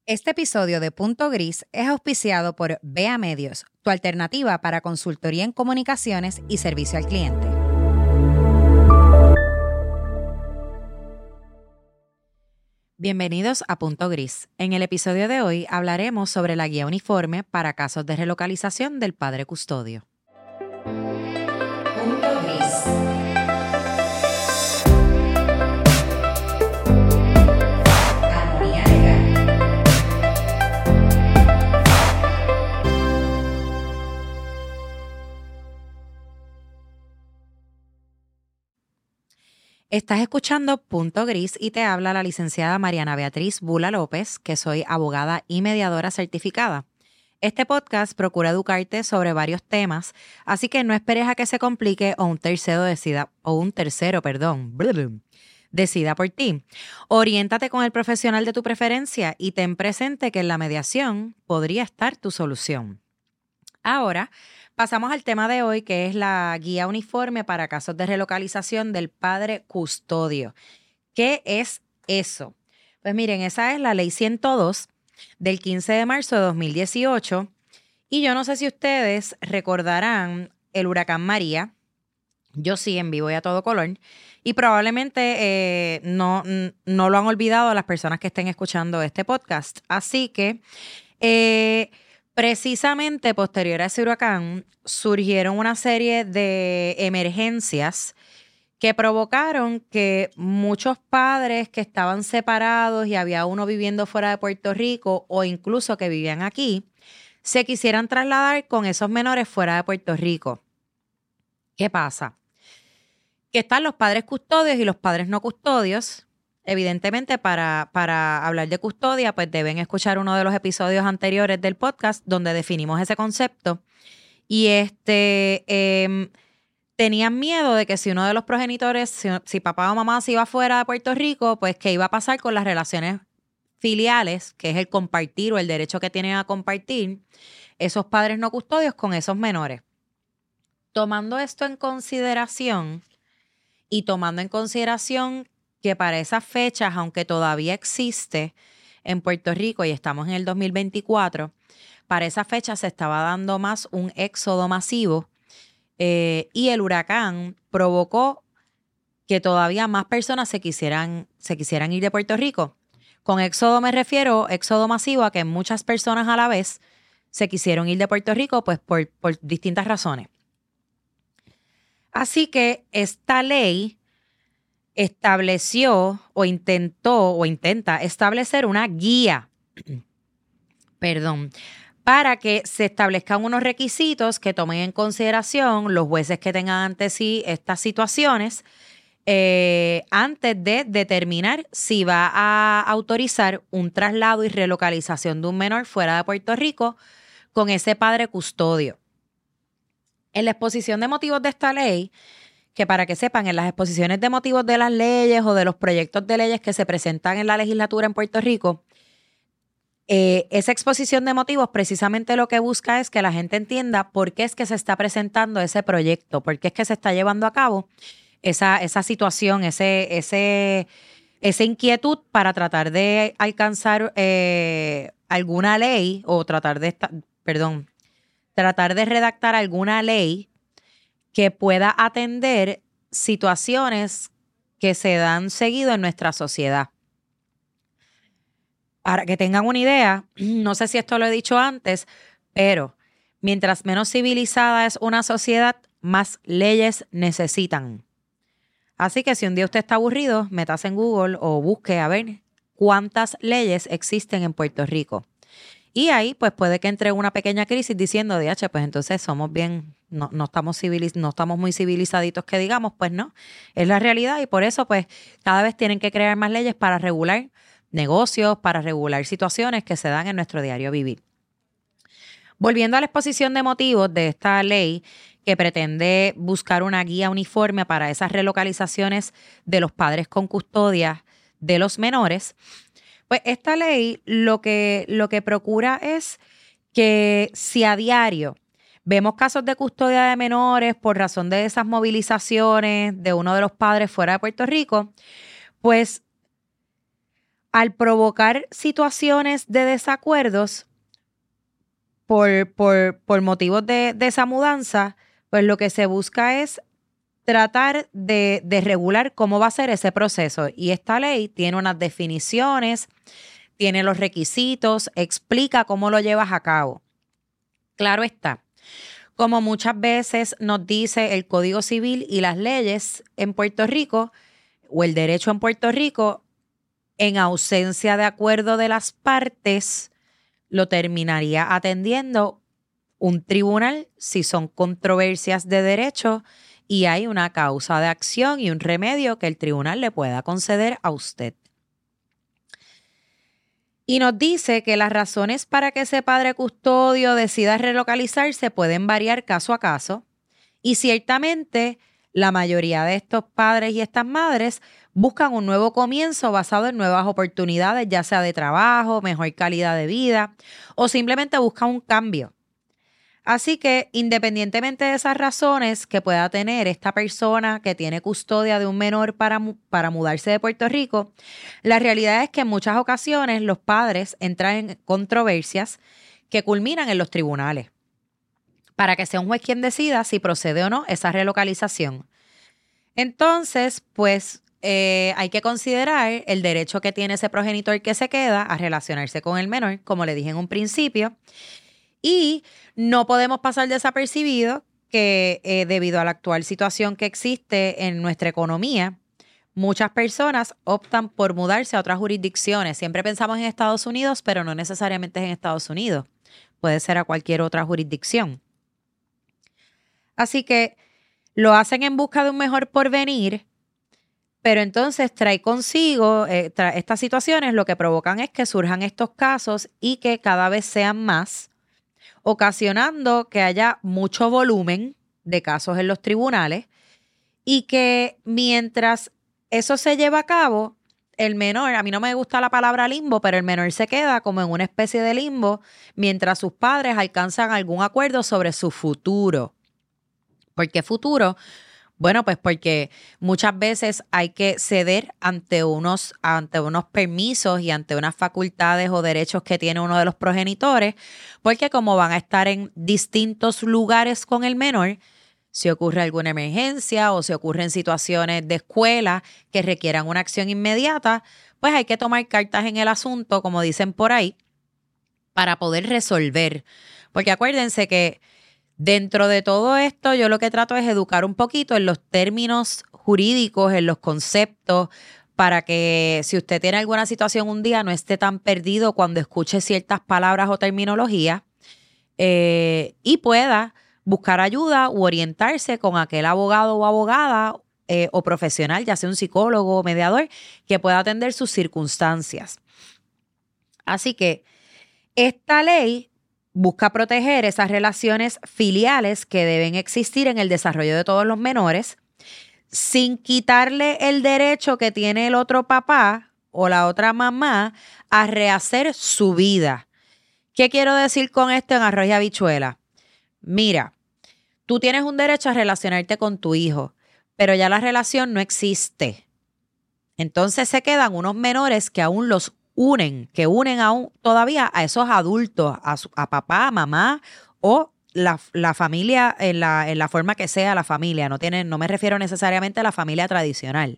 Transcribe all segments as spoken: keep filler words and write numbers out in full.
Este episodio de Punto Gris es auspiciado por Vea Medios, tu alternativa para consultoría en comunicaciones y servicio al cliente. Bienvenidos a Punto Gris. En el episodio de hoy hablaremos sobre la guía uniforme para casos de relocalización del padre custodio. Punto Gris. Estás escuchando Punto Gris y te habla la licenciada Mariana Beatriz Bula López, que soy abogada y mediadora certificada. Este podcast procura educarte sobre varios temas, así que no esperes a que se complique o un tercero decida, o un tercero, perdón, decida por ti. Oriéntate con el profesional de tu preferencia y ten presente que en la mediación podría estar tu solución. Ahora, pasamos al tema de hoy, que es la guía uniforme para casos de relocalización del padre custodio. ¿Qué es eso? Pues miren, esa es la ley ciento dos del quince de marzo de dos mil dieciocho. Y yo no sé si ustedes recordarán el huracán María. Yo sí, en vivo y a todo color. Y probablemente eh, no, no lo han olvidado las personas que estén escuchando este podcast. Así que... Eh, Precisamente posterior a ese huracán surgieron una serie de emergencias que provocaron que muchos padres que estaban separados y había uno viviendo fuera de Puerto Rico o incluso que vivían aquí, se quisieran trasladar con esos menores fuera de Puerto Rico. ¿Qué pasa? Que están los padres custodios y los padres no custodios. Evidentemente, para, para hablar de custodia, pues deben escuchar uno de los episodios anteriores del podcast donde definimos ese concepto. Y este eh, tenían miedo de que si uno de los progenitores, si, si papá o mamá se iba fuera de Puerto Rico, pues qué iba a pasar con las relaciones filiales, que es el compartir o el derecho que tienen a compartir esos padres no custodios con esos menores. Tomando esto en consideración y tomando en consideración que para esas fechas, aunque todavía existe en Puerto Rico y estamos en el dos mil veinticuatro, para esa fecha se estaba dando más un éxodo masivo eh, y el huracán provocó que todavía más personas se quisieran, se quisieran ir de Puerto Rico. Con éxodo me refiero, éxodo masivo, a que muchas personas a la vez se quisieron ir de Puerto Rico pues por, por distintas razones. Así que esta ley estableció o intentó o intenta establecer una guía, perdón, para que se establezcan unos requisitos que tomen en consideración los jueces que tengan ante sí estas situaciones eh, antes de determinar si va a autorizar un traslado y relocalización de un menor fuera de Puerto Rico con ese padre custodio. En la exposición de motivos de esta ley, que para que sepan, en las exposiciones de motivos de las leyes o de los proyectos de leyes que se presentan en la legislatura en Puerto Rico, eh, esa exposición de motivos precisamente lo que busca es que la gente entienda por qué es que se está presentando ese proyecto, por qué es que se está llevando a cabo esa, esa situación, ese, ese, esa inquietud para tratar de alcanzar eh, alguna ley o tratar de, esta, perdón, tratar de redactar alguna ley que pueda atender situaciones que se dan seguido en nuestra sociedad. Para que tengan una idea, no sé si esto lo he dicho antes, pero mientras menos civilizada es una sociedad, más leyes necesitan. Así que si un día usted está aburrido, métase en Google o busque a ver cuántas leyes existen en Puerto Rico. Y ahí pues puede que entre una pequeña crisis diciendo, D H, pues entonces somos bien, no, no, estamos civiliz- no estamos muy civilizaditos que digamos, pues no, es la realidad y por eso pues cada vez tienen que crear más leyes para regular negocios, para regular situaciones que se dan en nuestro diario vivir. Volviendo a la exposición de motivos de esta ley que pretende buscar una guía uniforme para esas relocalizaciones de los padres con custodia de los menores, pues esta ley lo que, lo que procura es que si a diario vemos casos de custodia de menores por razón de esas movilizaciones de uno de los padres fuera de Puerto Rico, pues al provocar situaciones de desacuerdos por, por, por motivos de, de esa mudanza, pues lo que se busca es tratar de, de regular cómo va a ser ese proceso. Y esta ley tiene unas definiciones, tiene los requisitos, explica cómo lo llevas a cabo. Claro está, como muchas veces nos dice el Código Civil y las leyes en Puerto Rico, o el derecho en Puerto Rico, en ausencia de acuerdo de las partes, lo terminaría atendiendo un tribunal si son controversias de derecho y hay una causa de acción y un remedio que el tribunal le pueda conceder a usted. Y nos dice que las razones para que ese padre custodio decida relocalizarse pueden variar caso a caso y ciertamente la mayoría de estos padres y estas madres buscan un nuevo comienzo basado en nuevas oportunidades, ya sea de trabajo, mejor calidad de vida o simplemente buscan un cambio. Así que independientemente de esas razones que pueda tener esta persona que tiene custodia de un menor para, para mudarse de Puerto Rico, la realidad es que en muchas ocasiones los padres entran en controversias que culminan en los tribunales para que sea un juez quien decida si procede o no esa relocalización. Entonces, pues eh, hay que considerar el derecho que tiene ese progenitor que se queda a relacionarse con el menor, como le dije en un principio. Y no podemos pasar desapercibido que eh, debido a la actual situación que existe en nuestra economía, muchas personas optan por mudarse a otras jurisdicciones. Siempre pensamos en Estados Unidos, pero no necesariamente es en Estados Unidos. Puede ser a cualquier otra jurisdicción. Así que lo hacen en busca de un mejor porvenir, pero entonces trae consigo eh, tra- estas situaciones, lo que provocan es que surjan estos casos y que cada vez sean más, ocasionando que haya mucho volumen de casos en los tribunales y que mientras eso se lleva a cabo, el menor, a mí no me gusta la palabra limbo, pero el menor se queda como en una especie de limbo mientras sus padres alcanzan algún acuerdo sobre su futuro. ¿Por qué futuro? Bueno, pues porque muchas veces hay que ceder ante unos, ante unos permisos y ante unas facultades o derechos que tiene uno de los progenitores, porque como van a estar en distintos lugares con el menor, si ocurre alguna emergencia o si ocurren situaciones de escuela que requieran una acción inmediata, pues hay que tomar cartas en el asunto, como dicen por ahí, para poder resolver. Porque acuérdense que dentro de todo esto, yo lo que trato es educar un poquito en los términos jurídicos, en los conceptos, para que si usted tiene alguna situación un día no esté tan perdido cuando escuche ciertas palabras o terminologías eh, y pueda buscar ayuda u orientarse con aquel abogado o abogada eh, o profesional, ya sea un psicólogo o mediador, que pueda atender sus circunstancias. Así que esta ley busca proteger esas relaciones filiales que deben existir en el desarrollo de todos los menores, sin quitarle el derecho que tiene el otro papá o la otra mamá a rehacer su vida. ¿Qué quiero decir con esto en arroz y habichuela? Mira, tú tienes un derecho a relacionarte con tu hijo, pero ya la relación no existe. Entonces se quedan unos menores que aún los unen, que unen aún todavía a esos adultos, a, su, a papá, a mamá o la, la familia en la, en la forma que sea la familia. No, tiene, no me refiero necesariamente a la familia tradicional.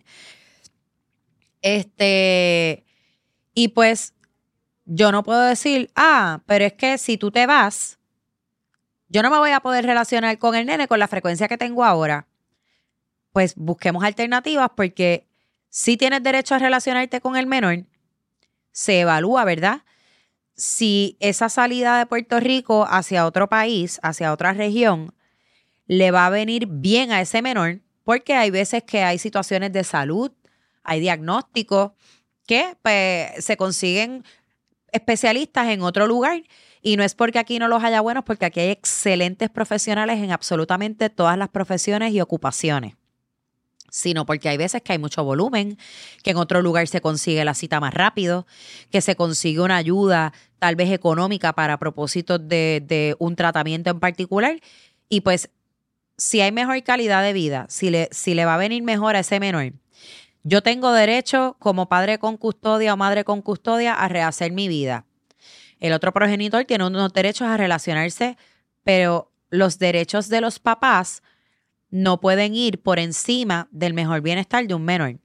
Este, y pues yo no puedo decir, ah, pero es que si tú te vas, yo no me voy a poder relacionar con el nene con la frecuencia que tengo ahora. Pues busquemos alternativas porque si tienes derecho a relacionarte con el menor, se evalúa, ¿verdad? Si esa salida de Puerto Rico hacia otro país, hacia otra región, le va a venir bien a ese menor, porque hay veces que hay situaciones de salud, hay diagnósticos que pues, se consiguen especialistas en otro lugar y no es porque aquí no los haya buenos, porque aquí hay excelentes profesionales en absolutamente todas las profesiones y ocupaciones, sino porque hay veces que hay mucho volumen, que en otro lugar se consigue la cita más rápido, que se consigue una ayuda tal vez económica para propósitos de, de un tratamiento en particular. Y pues si hay mejor calidad de vida, si le, si le va a venir mejor a ese menor, Yo tengo derecho como padre con custodia o madre con custodia a rehacer mi vida. El otro progenitor tiene unos derechos a relacionarse, pero los derechos de los papás no pueden ir por encima del mejor bienestar de un menor.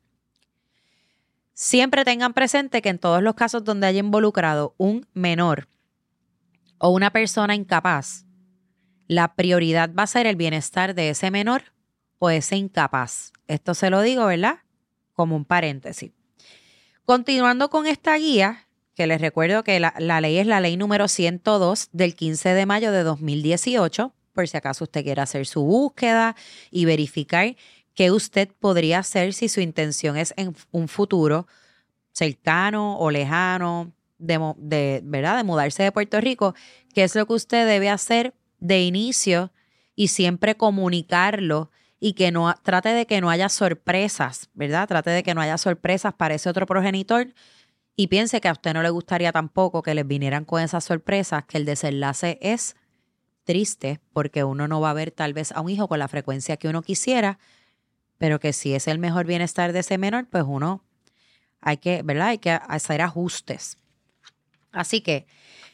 Siempre tengan presente que en todos los casos donde haya involucrado un menor o una persona incapaz, la prioridad va a ser el bienestar de ese menor o ese incapaz. Esto se lo digo, ¿verdad? Como un paréntesis. Continuando con esta guía, que les recuerdo que la, la ley es la ley número ciento dos del quince de mayo de dos mil dieciocho, por si acaso usted quiere hacer su búsqueda y verificar qué usted podría hacer si su intención es en un futuro cercano o lejano, de, de, ¿verdad? De mudarse de Puerto Rico, qué es lo que usted debe hacer de inicio y siempre comunicarlo y que no trate de que no haya sorpresas, ¿verdad? Trate de que no haya sorpresas para ese otro progenitor y piense que a usted no le gustaría tampoco que les vinieran con esas sorpresas, que el desenlace es triste porque uno no va a ver tal vez a un hijo con la frecuencia que uno quisiera, pero que si es el mejor bienestar de ese menor, pues uno hay que, ¿verdad? Hay que hacer ajustes. Así que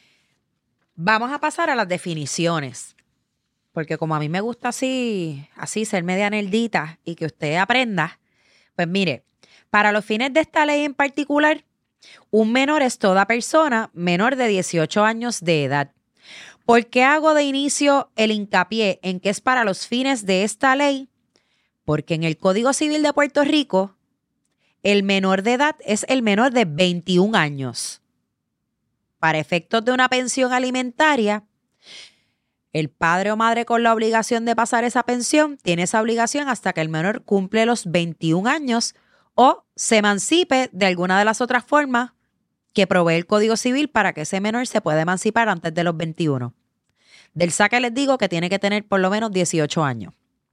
vamos a pasar a las definiciones, porque como a mí me gusta así, así ser media nerdita y que usted aprenda, pues mire, para los fines de esta ley en particular, un menor es toda persona menor de dieciocho años de edad. ¿Por qué hago de inicio el hincapié en que es para los fines de esta ley? Porque en el Código Civil de Puerto Rico, el menor de edad es el menor de veintiún años. Para efectos de una pensión alimentaria, el padre o madre con la obligación de pasar esa pensión tiene esa obligación hasta que el menor cumple los veintiún años o se emancipe de alguna de las otras formas que provee el Código Civil para que ese menor se pueda emancipar antes de los veintiuno. Del saque les digo que tiene que tener por lo menos dieciocho años.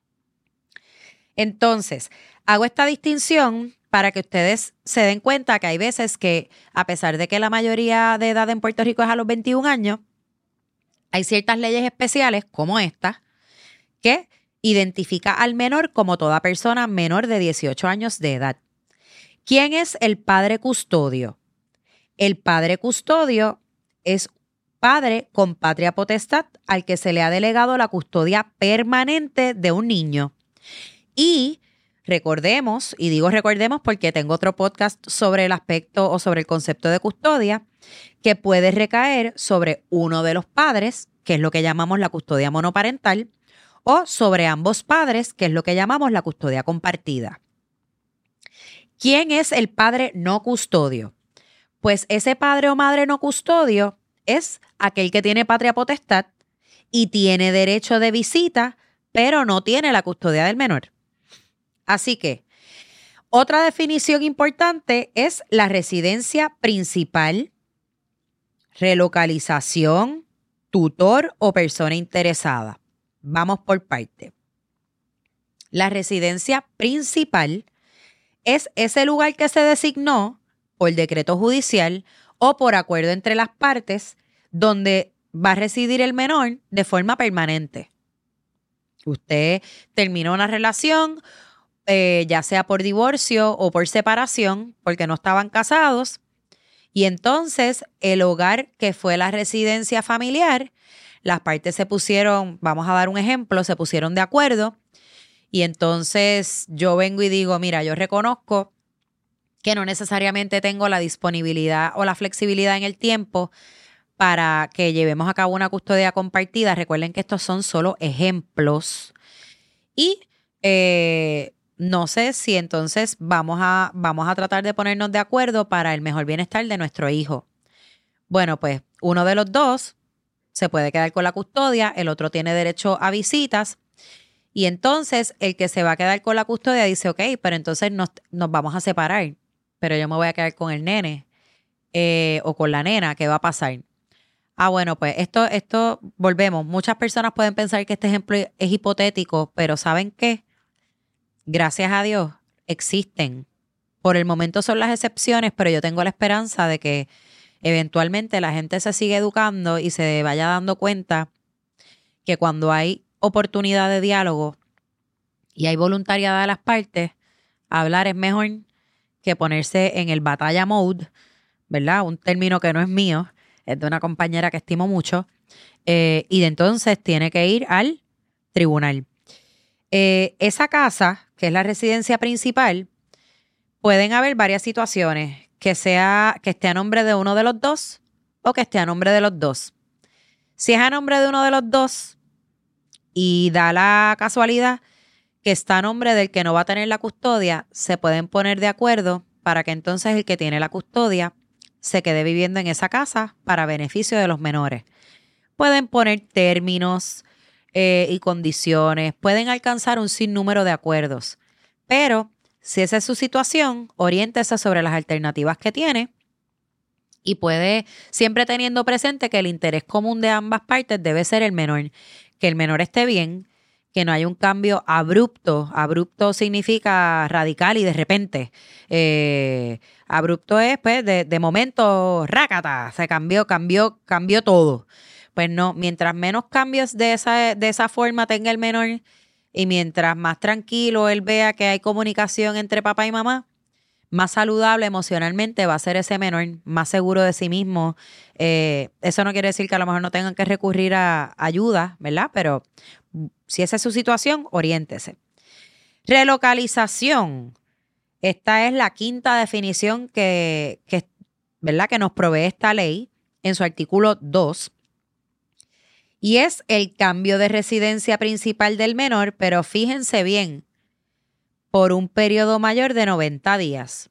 Entonces, hago esta distinción para que ustedes se den cuenta que hay veces que, a pesar de que la mayoría de edad en Puerto Rico es a los veintiún años, hay ciertas leyes especiales, como esta, que identifica al menor como toda persona menor de dieciocho años de edad. ¿Quién es el padre custodio? El padre custodio es padre con patria potestad al que se le ha delegado la custodia permanente de un niño. Y recordemos, y digo recordemos porque tengo otro podcast sobre el aspecto o sobre el concepto de custodia, que puede recaer sobre uno de los padres, que es lo que llamamos la custodia monoparental, o sobre ambos padres, que es lo que llamamos la custodia compartida. ¿Quién es el padre no custodio? Pues ese padre o madre no custodio es aquel que tiene patria potestad y tiene derecho de visita, pero no tiene la custodia del menor. Así que, otra definición importante es la residencia principal, relocalización, tutor o persona interesada. Vamos por parte. La residencia principal es ese lugar que se designó por decreto judicial o por acuerdo entre las partes donde va a residir el menor de forma permanente. Usted terminó una relación, eh, ya sea por divorcio o por separación, porque no estaban casados, y entonces el hogar que fue la residencia familiar, las partes se pusieron, vamos a dar un ejemplo, se pusieron de acuerdo, y entonces yo vengo y digo, mira, yo reconozco que no necesariamente tengo la disponibilidad o la flexibilidad en el tiempo para que llevemos a cabo una custodia compartida. Recuerden que estos son solo ejemplos. Y eh, no sé si entonces vamos a, vamos a tratar de ponernos de acuerdo para el mejor bienestar de nuestro hijo. Bueno, pues uno de los dos se puede quedar con la custodia, el otro tiene derecho a visitas. Y entonces el que se va a quedar con la custodia dice, ok, pero entonces nos, nos vamos a separar, pero yo me voy a quedar con el nene eh, o con la nena, ¿qué va a pasar? Ah, bueno, pues esto, esto, volvemos. Muchas personas pueden pensar que este ejemplo es hipotético, pero ¿saben qué? Gracias a Dios existen. Por el momento son las excepciones, pero yo tengo la esperanza de que eventualmente la gente se siga educando y se vaya dando cuenta que cuando hay oportunidad de diálogo y hay voluntariedad de las partes, hablar es mejor que ponerse en el batalla mode, ¿verdad? Un término que no es mío, es de una compañera que estimo mucho, eh, y de entonces tiene que ir al tribunal. Eh, esa casa, que es la residencia principal, pueden haber varias situaciones, que sea que esté a nombre de uno de los dos o que esté a nombre de los dos. Si es a nombre de uno de los dos y da la casualidad que está a nombre del que no va a tener la custodia, se pueden poner de acuerdo para que entonces el que tiene la custodia se quede viviendo en esa casa para beneficio de los menores. Pueden poner términos eh, y condiciones, pueden alcanzar un sinnúmero de acuerdos, pero si esa es su situación, oriéntese sobre las alternativas que tiene y puede, siempre teniendo presente que el interés común de ambas partes debe ser el menor, que el menor esté bien, que no haya un cambio abrupto. Abrupto significa radical y de repente. Eh, abrupto es, pues, de, de momento, rácata, se cambió, cambió, cambió todo. Pues no, mientras menos cambios de esa, de esa forma tenga el menor y mientras más tranquilo él vea que hay comunicación entre papá y mamá, más saludable emocionalmente va a ser ese menor, más seguro de sí mismo. Eh, eso no quiere decir que a lo mejor no tengan que recurrir a ayuda, ¿verdad? Pero si esa es su situación, oriéntese. Relocalización. Esta es la quinta definición que, que, ¿verdad? que nos provee esta ley en su artículo dos. Y es el cambio de residencia principal del menor, pero fíjense bien, por un periodo mayor de noventa días.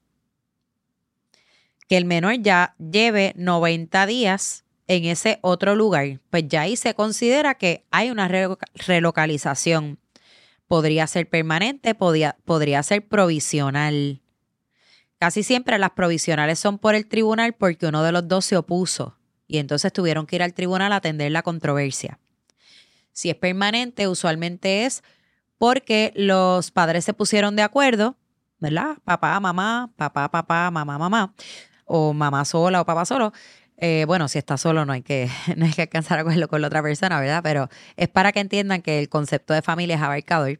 Que el menor ya lleve noventa días en ese otro lugar. Pues ya ahí se considera que hay una re- relocalización. Podría ser permanente, podía, podría ser provisional. Casi siempre las provisionales son por el tribunal porque uno de los dos se opuso y entonces tuvieron que ir al tribunal a atender la controversia. Si es permanente, usualmente es porque los padres se pusieron de acuerdo, ¿verdad? Papá, mamá, papá, papá, mamá, mamá, o mamá sola o papá solo. Eh, bueno, si está solo no hay que, no hay que alcanzar acuerdo con la otra persona, ¿verdad? Pero es para que entiendan que el concepto de familia es abarcador.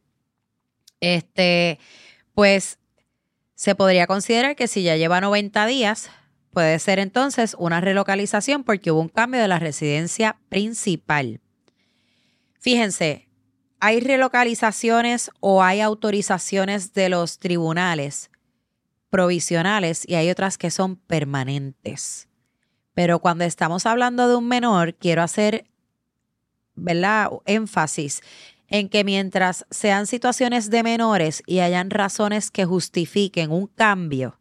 Este, pues se podría considerar que si ya lleva noventa días, puede ser entonces una relocalización porque hubo un cambio de la residencia principal. Fíjense, hay relocalizaciones o hay autorizaciones de los tribunales provisionales y hay otras que son permanentes. Pero cuando estamos hablando de un menor, quiero hacer, ¿verdad?, énfasis en que mientras sean situaciones de menores y hayan razones que justifiquen un cambio,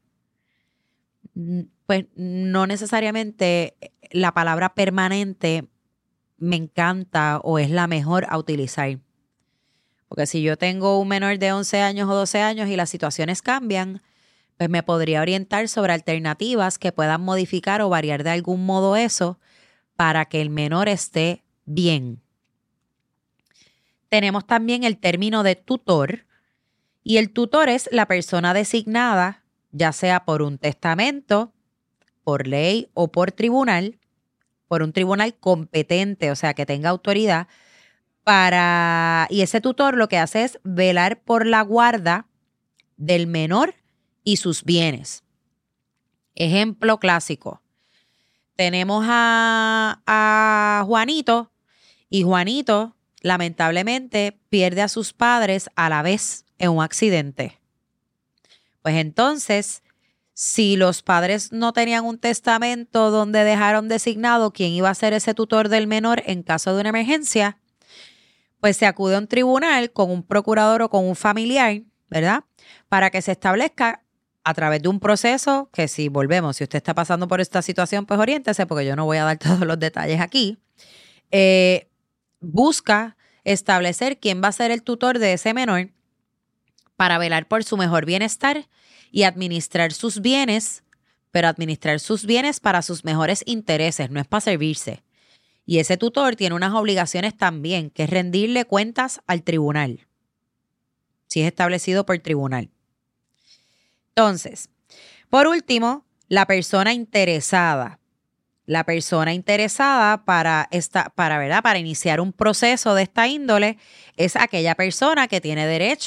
pues no necesariamente la palabra permanente me encanta o es la mejor a utilizar. Porque si yo tengo un menor de once años o doce años y las situaciones cambian, pues me podría orientar sobre alternativas que puedan modificar o variar de algún modo eso para que el menor esté bien. Tenemos también el término de tutor y el tutor es la persona designada, ya sea por un testamento, por ley o por tribunal, por un tribunal competente, o sea, que tenga autoridad para, y ese tutor lo que hace es velar por la guarda del menor y sus bienes. Ejemplo clásico. Tenemos a, a Juanito y Juanito lamentablemente pierde a sus padres a la vez en un accidente. Pues entonces, si los padres no tenían un testamento donde dejaron designado quién iba a ser ese tutor del menor en caso de una emergencia, pues se acude a un tribunal con un procurador o con un familiar, ¿verdad? Para que se establezca a través de un proceso que si volvemos, si usted está pasando por esta situación, pues oriéntese porque yo no voy a dar todos los detalles aquí. Eh, busca establecer quién va a ser el tutor de ese menor para velar por su mejor bienestar y administrar sus bienes, pero administrar sus bienes para sus mejores intereses, no es para servirse. Y ese tutor tiene unas obligaciones también, que es rendirle cuentas al tribunal, si es establecido por tribunal. Entonces, por último, la persona interesada. La persona interesada para, esta, para, ¿verdad? para iniciar un proceso de esta índole es aquella persona que tiene derecho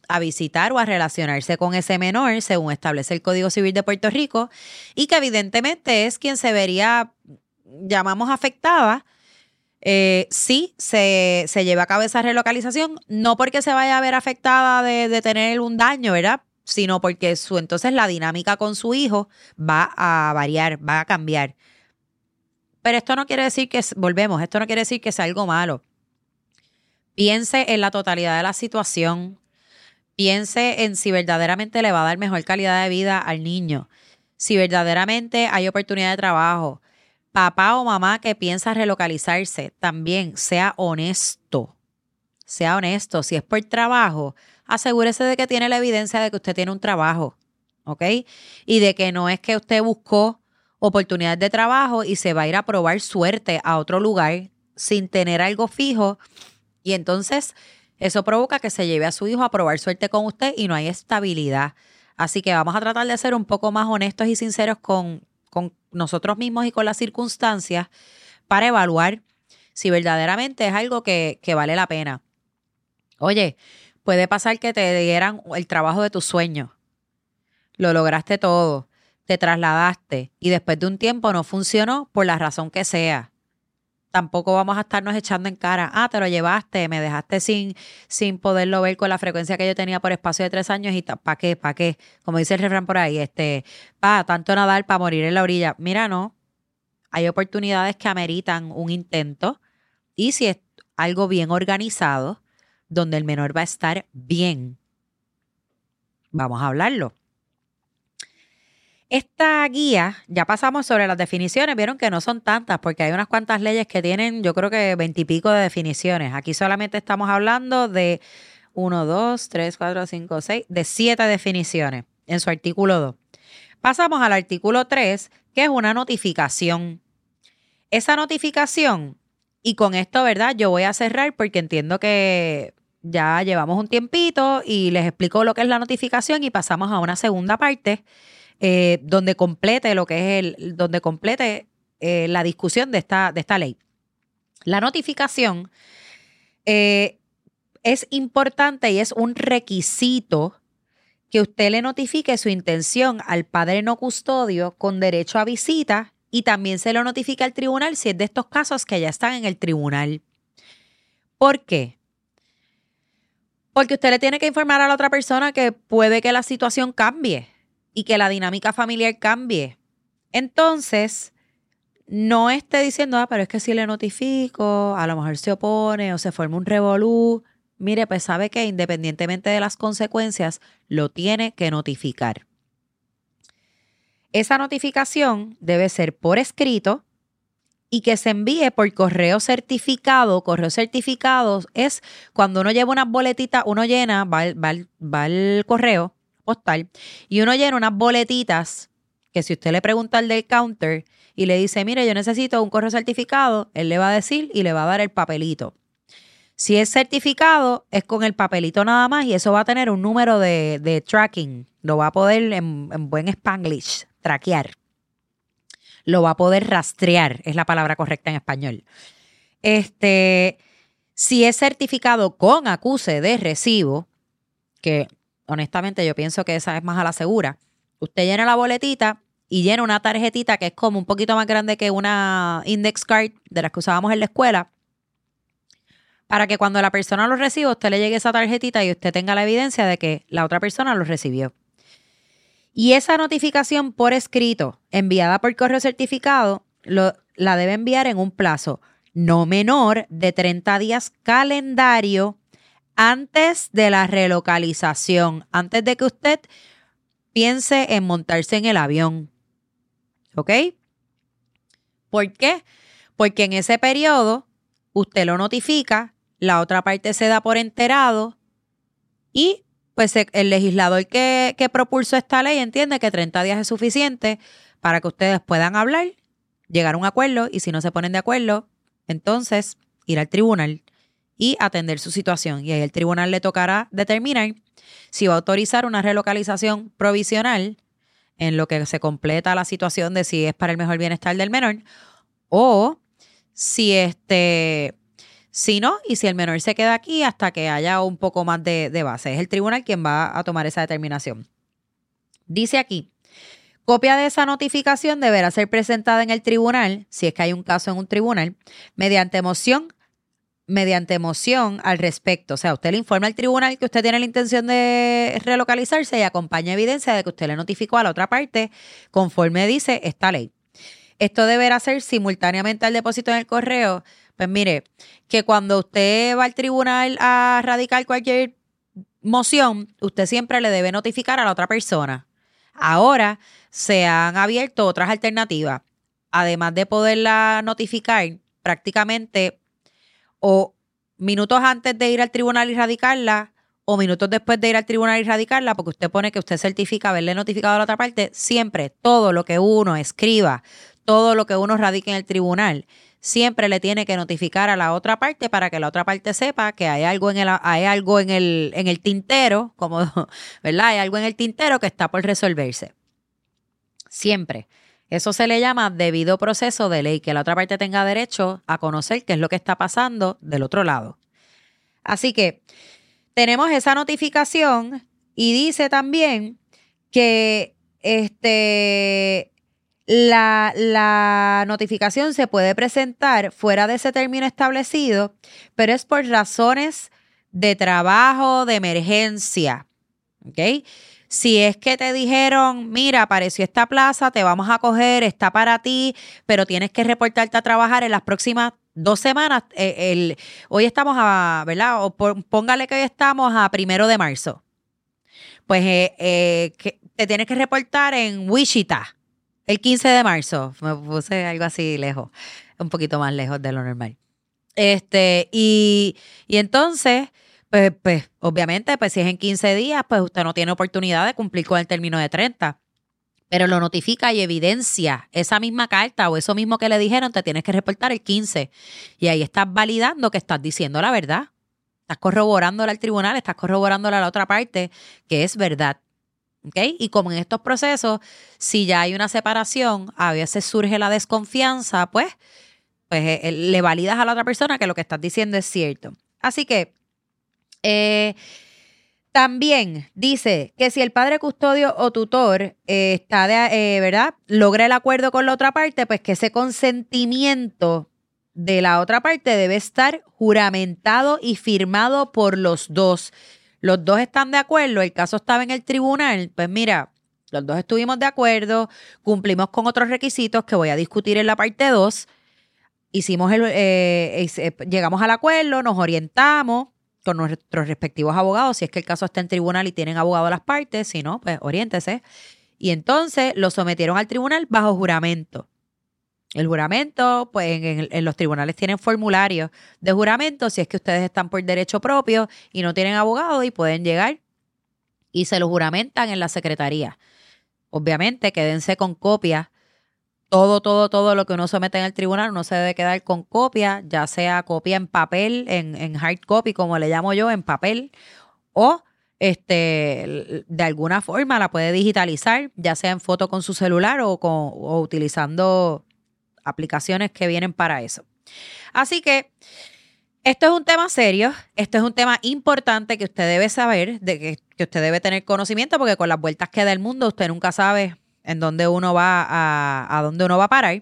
a visitar o a relacionarse con ese menor según establece el Código Civil de Puerto Rico y que evidentemente es quien se vería, llamamos afectada, eh, sí se, se lleva a cabo esa relocalización, no porque se vaya a ver afectada de, de tener un daño, ¿verdad? Sino porque su, entonces la dinámica con su hijo va a variar, va a cambiar. Pero esto no quiere decir que, volvemos, esto no quiere decir que sea algo malo. Piense en la totalidad de la situación. Piense en si verdaderamente le va a dar mejor calidad de vida al niño. Si verdaderamente hay oportunidad de trabajo. Papá o mamá que piensa relocalizarse, también sea honesto. Sea honesto. Si es por trabajo, asegúrese de que tiene la evidencia de que usted tiene un trabajo. ¿Ok? Y de que no es que usted buscó oportunidades de trabajo y se va a ir a probar suerte a otro lugar sin tener algo fijo. Y entonces eso provoca que se lleve a su hijo a probar suerte con usted y no hay estabilidad. Así que vamos a tratar de ser un poco más honestos y sinceros con, con nosotros mismos y con las circunstancias para evaluar si verdaderamente es algo que, que vale la pena. Oye, puede pasar que te dieran el trabajo de tus sueños. Lo lograste todo, te trasladaste y después de un tiempo no funcionó por la razón que sea. Tampoco vamos a estarnos echando en cara, ah, te lo llevaste, me dejaste sin, sin poderlo ver con la frecuencia que yo tenía por espacio de tres años y ¿para qué? ¿Para qué? Como dice el refrán por ahí, este, pa, tanto nadar para morir en la orilla. Mira, no, hay oportunidades que ameritan un intento y si es algo bien organizado, donde el menor va a estar bien, vamos a hablarlo. Esta guía, ya pasamos sobre las definiciones, vieron que no son tantas porque hay unas cuantas leyes que tienen, yo creo que veintipico de definiciones. Aquí solamente estamos hablando de uno, dos, tres, cuatro, cinco, seis, de siete definiciones en su artículo dos. Pasamos al artículo tres, que es una notificación. Esa notificación, y con esto, ¿verdad? Yo voy a cerrar porque entiendo que ya llevamos un tiempito y les explico lo que es la notificación y pasamos a una segunda parte. Eh, donde complete lo que es el, donde complete eh, la discusión de esta, de esta ley. La notificación eh, es importante y es un requisito que usted le notifique su intención al padre no custodio con derecho a visita y también se lo notifica al tribunal si es de estos casos que ya están en el tribunal. ¿Por qué? Porque usted le tiene que informar a la otra persona que puede que la situación cambie y que la dinámica familiar cambie. Entonces, no esté diciendo, ah, pero es que si le notifico, a lo mejor se opone o se forma un revolú. Mire, pues sabe que independientemente de las consecuencias, lo tiene que notificar. Esa notificación debe ser por escrito y que se envíe por correo certificado. Correo certificado es cuando uno lleva unas boletitas, uno llena, va, va, va al correo postal y uno llena unas boletitas que si usted le pregunta al del counter y le dice, mire, yo necesito un correo certificado, él le va a decir y le va a dar el papelito. Si es certificado, es con el papelito nada más y eso va a tener un número de, de tracking. Lo va a poder, en, en buen Spanglish, traquear. Lo va a poder rastrear, es la palabra correcta en español. Este, si es certificado con acuse de recibo, que honestamente yo pienso que esa es más a la segura. Usted llena la boletita y llena una tarjetita que es como un poquito más grande que una index card de las que usábamos en la escuela, para que cuando la persona lo reciba, usted le llegue esa tarjetita y usted tenga la evidencia de que la otra persona lo recibió. Y esa notificación por escrito, enviada por correo certificado, lo, la debe enviar en un plazo no menor de treinta días calendario antes de la relocalización, antes de que usted piense en montarse en el avión. ¿Ok? ¿Por qué? Porque en ese periodo usted lo notifica, la otra parte se da por enterado y pues el legislador que, que propulsó esta ley entiende que treinta días es suficiente para que ustedes puedan hablar, llegar a un acuerdo y si no se ponen de acuerdo, entonces ir al tribunal y atender su situación. Y ahí el tribunal le tocará determinar si va a autorizar una relocalización provisional en lo que se completa la situación de si es para el mejor bienestar del menor o si este, Si no, y si el menor se queda aquí hasta que haya un poco más de, de base. Es el tribunal quien va a tomar esa determinación. Dice aquí, copia de esa notificación deberá ser presentada en el tribunal, si es que hay un caso en un tribunal, mediante moción, mediante moción al respecto. O sea, usted le informa al tribunal que usted tiene la intención de relocalizarse y acompaña evidencia de que usted le notificó a la otra parte conforme dice esta ley. Esto deberá ser simultáneamente al depósito en el correo. Pues mire, que cuando usted va al tribunal a radicar cualquier moción, usted siempre le debe notificar a la otra persona. Ahora se han abierto otras alternativas. Además de poderla notificar prácticamente o minutos antes de ir al tribunal y radicarla o minutos después de ir al tribunal y radicarla, porque usted pone que usted certifica haberle notificado a la otra parte, siempre todo lo que uno escriba, todo lo que uno radique en el tribunal, siempre le tiene que notificar a la otra parte para que la otra parte sepa que hay algo en el, hay algo en el, en el tintero, como, ¿verdad? Hay algo en el tintero que está por resolverse. Siempre. Eso se le llama debido proceso de ley, que la otra parte tenga derecho a conocer qué es lo que está pasando del otro lado. Así que tenemos esa notificación y dice también que este... La, la notificación se puede presentar fuera de ese término establecido, pero es por razones de trabajo, de emergencia. ¿Ok? Si es que te dijeron, mira, apareció esta plaza, te vamos a coger, está para ti, pero tienes que reportarte a trabajar en las próximas dos semanas. Eh, el, hoy estamos a, ¿verdad? O por, póngale que hoy estamos a primero de marzo. Pues eh, eh, que te tienes que reportar en Wichita. El quince de marzo, me puse algo así lejos, un poquito más lejos de lo normal. Este, y, y entonces, pues, pues, obviamente, pues si es en quince días, pues usted no tiene oportunidad de cumplir con el término de treinta. Pero lo notifica y evidencia esa misma carta o eso mismo que le dijeron, te tienes que reportar el quince. Y ahí estás validando que estás diciendo la verdad. Estás corroborándole al tribunal, estás corroborándole a la otra parte que es verdad. ¿Okay? Y como en estos procesos, si ya hay una separación, a veces surge la desconfianza, pues, pues eh, le validas a la otra persona que lo que estás diciendo es cierto. Así que eh, también dice que si el padre custodio o tutor eh, está de, eh, ¿verdad? Logra el acuerdo con la otra parte, pues que ese consentimiento de la otra parte debe estar juramentado y firmado por los dos. Los dos están de acuerdo, el caso estaba en el tribunal, pues mira, los dos estuvimos de acuerdo, cumplimos con otros requisitos que voy a discutir en la parte dos, hicimos el, eh, eh, llegamos al acuerdo, nos orientamos con nuestros respectivos abogados, si es que el caso está en tribunal y tienen abogado las partes, si no, pues oriéntese. Y entonces lo sometieron al tribunal bajo juramento. El juramento, pues en, en los tribunales tienen formularios de juramento si es que ustedes están por derecho propio y no tienen abogado y pueden llegar y se lo juramentan en la secretaría. Obviamente, quédense con copia. Todo, todo, todo lo que uno somete en el tribunal uno se debe quedar con copia, ya sea copia en papel, en, en hard copy, como le llamo yo, en papel, o este, de alguna forma la puede digitalizar, ya sea en foto con su celular o, con, o utilizando aplicaciones que vienen para eso. Así que esto es un tema serio, esto es un tema importante que usted debe saber, de que, que usted debe tener conocimiento, porque con las vueltas que da el mundo usted nunca sabe en dónde uno va a, a dónde uno va a parar.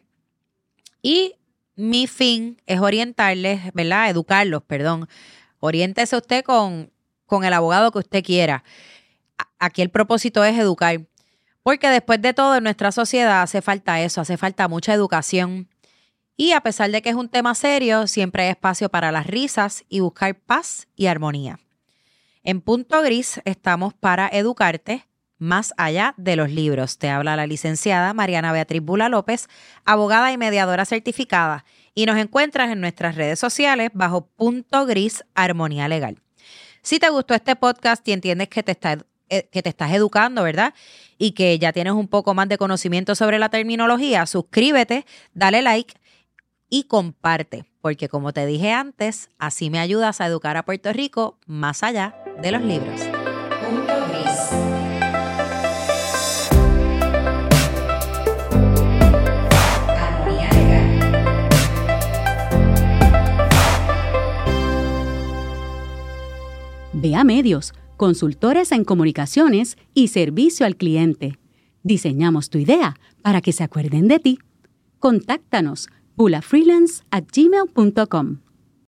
Y mi fin es orientarles, ¿verdad? Educarlos, perdón. Oriéntese usted con, con el abogado que usted quiera. Aquí el propósito es educar. Porque después de todo en nuestra sociedad hace falta eso, hace falta mucha educación. Y a pesar de que es un tema serio, siempre hay espacio para las risas y buscar paz y armonía. En Punto Gris estamos para educarte más allá de los libros. Te habla la licenciada Mariana Beatriz Bula López, abogada y mediadora certificada. Y nos encuentras en nuestras redes sociales bajo Punto Gris Armonía Legal. Si te gustó este podcast y entiendes que te está que te estás educando, ¿verdad? Y que ya tienes un poco más de conocimiento sobre la terminología, suscríbete, dale like y comparte, porque como te dije antes, así me ayudas a educar a Puerto Rico más allá de los libros. Punto Gris. Armonía Legal. Ve a Medios, consultores en comunicaciones y servicio al cliente. Diseñamos tu idea para que se acuerden de ti. Contáctanos bula freelance arroba gmail punto com.